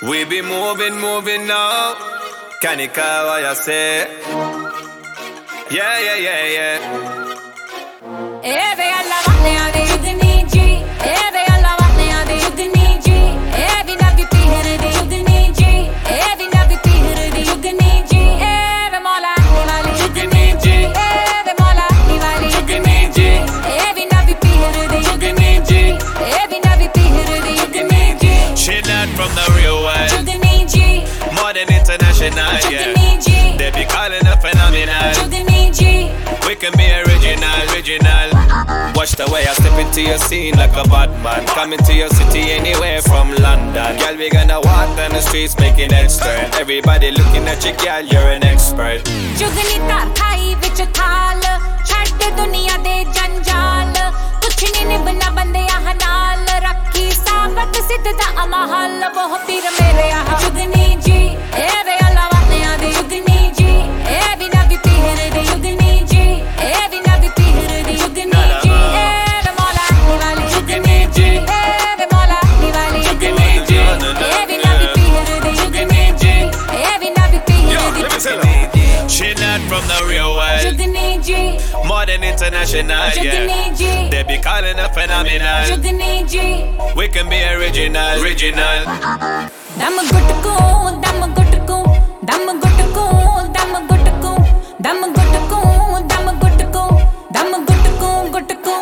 We be moving, moving now. Kanika, what you say? Yeah, yeah, yeah, yeah. Eve alla valle ade udni ji, eve alla valle ade udni ji, evi na vi pihre de udni ji, evi na vi pihre de udni ji, eve mola wali udni ji, eve mola wali udni ji, evi na vi pihre de udni ji, evi na vi pihre de udni ji. She not from the real world, Udni ji, more than international, yeah. udni ji, They be calling her phenomenal. udni ji. We can be original, original. Watch the way I step into your scene like a bad man. Coming to your city anywhere from London. Girl, we gonna walk down the streets making heads turn. Everybody looking at you, girl, you're an expert. जुगनी तार खाई विच थाल छड़ दुनिया दे जंजाल कुछ नहीं निभना बंदे आह नाल रखी साबत सिद्ध दा अमहल वो पीर मेरे आह जुगनी जी ए वे अल्लाह वाले आदे जुगनी जी ए बिना भी पीर दे जुगनी जी ए बिना भी पीर दे जुगनी जी ए वे मौला वाली जुगनी जी ए वे मौला वाली जुगनी जी ए बिना भी पीर दे जुगनी जी ए बिना भी पीर दे जुगनी जी. She not from the real world, जुगनी ji more than international, जुगनी yeah. Ji They be calling her phenomenal. जुगनी ji We can be original, original. दम गुटकू दम गुटकू दम गुटकू दम गुटकू दम गुटकू दम गुटकू दम गुटकू गुटकू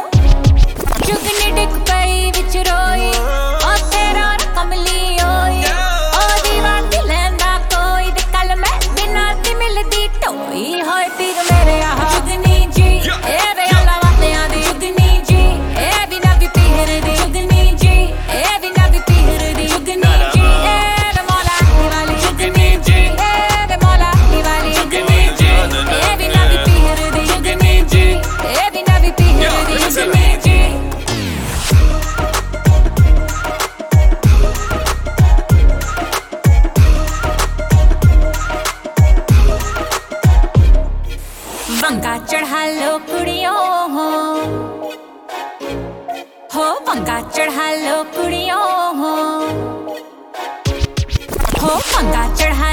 जुगनी डिक पई विच रोई ओ तेरा कमली ओई ओ दीवार दी लैंदा कोई ते कल मैं बिना दी मिलदी टोई होए पीर मेरे आह जुगनी जी ए वे अल्लाह वाले आदे जुगनी जी ए बिना भी पीर दे जुगनी जी ए बिना भी पीर दे जुगनी जी ए वे मौला वाली जुगनी जी ए वे मौला वाली जुगनी जी ए बिना भी पीर दे जुगनी जी ए बिना भी पीर दे जुगनी जी. वंगा चढ़ा लो कुड़ियों हो वंगा चढ़ा लो कुड़ियों हो वंगा चढ़ा